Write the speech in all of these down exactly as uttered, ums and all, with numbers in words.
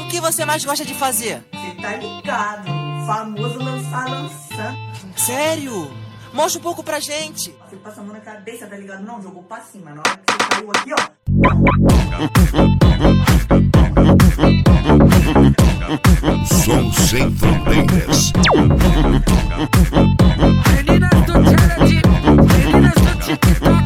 que você mais gosta de fazer? Cê tá ligado, famoso lançar lançando. Sério? Mostra um pouco pra gente. Você passa a mão na cabeça, tá ligado? Não, jogou pra cima. Na hora que você caiu aqui, ó. Som sem fronteiras. Meninas do challenge, meninas do TikTok,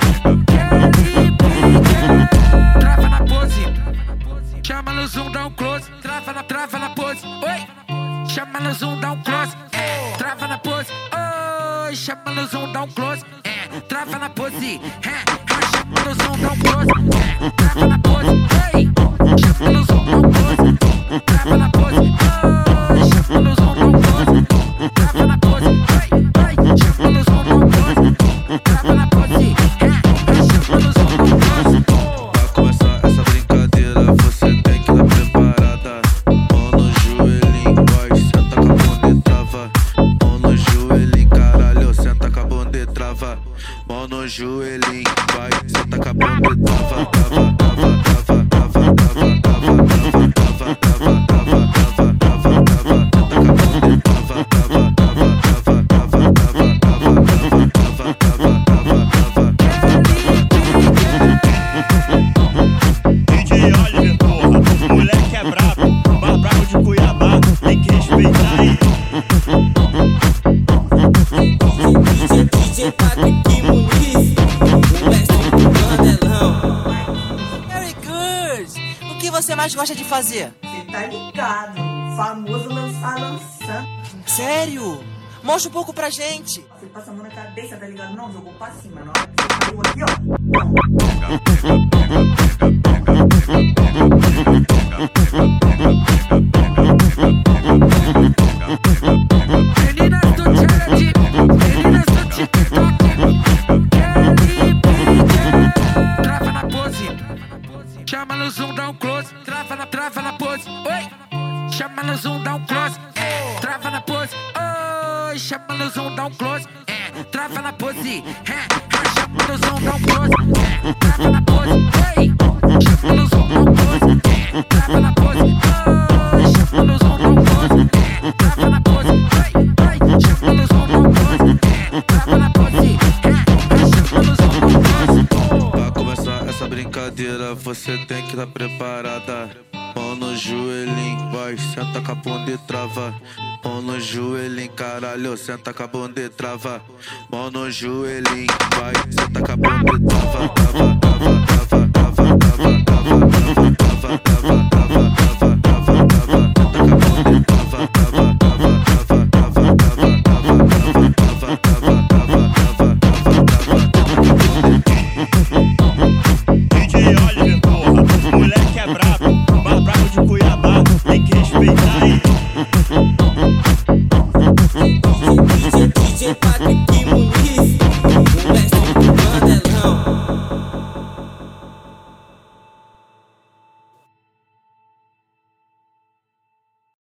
trava na pose, chama no zoom, dá um close, trava na, trava na pose, oi, chama no zoom, dá um close, é, trava na pose, oi, chama no zoom, dá um close, é, trava na pose, é, chama no zoom, dá um close, é, trava na pose, oi, chama no zoom, dá um close, trava na pose, oi, chama no zoom, dá um close, trava na pose, oi, oi, chama no zoom, dá um close, trava na pose, é, chama no zoom, dá um close. Pra começar essa brincadeira, você tem que estar preparada. Mão no joelhinho, vai, senta com a bunda e trava. Mão no joelhinho, caralho, senta com a bunda e trava. Mão no joelhinho, vai, senta com a bunda e trava. Trava, trava, trava, trava, trava, trava, trava, trava, trava, trava, trava, trava, trava, senta com a bunda e trava, trava, trava, trava, trava, trava, trava, trava, trava, trava, trava, D J Oliver, porra, moleque é brabo, mais brabo de Cuiabá, tem que respeitar aí. D J Patrick Muniz, o mestre do Candelão. Very good! O que você mais gosta de fazer? Cê tá ligado, famoso lançar lançando. Sério? Mostra um pouco pra gente. Você passa a mão na cabeça, tá ligado? Não, jogou pra cima. Na hora que você caiu aqui, ó. Meninas do challenge, meninas do TikTok, trava na pose, chama no zoom, dá um close, trava na, trava na pose, oi, chama no zoom, dá um close, é, trava na pose, oi, chama no zoom, dá um close, é, trava na pose, é, chama no zoom, dá um close, é, trava na pose, oi, chama no zoom, dá um close, é, trava na pose, oi, chama no zoom, dá um close, é, trava na pose, oi, oi, chama no zoom, dá um close, é, trava na pose, é, chama no zoom, dá um close. Pra começar essa brincadeira, você tem que estar preparada. Mão no joelhinho, vai, senta com a bunda e trava. Mão no joelhinho, caralho, senta com a bunda e trava. Mão no joelhinho, vai, senta com a bunda e trava, trava.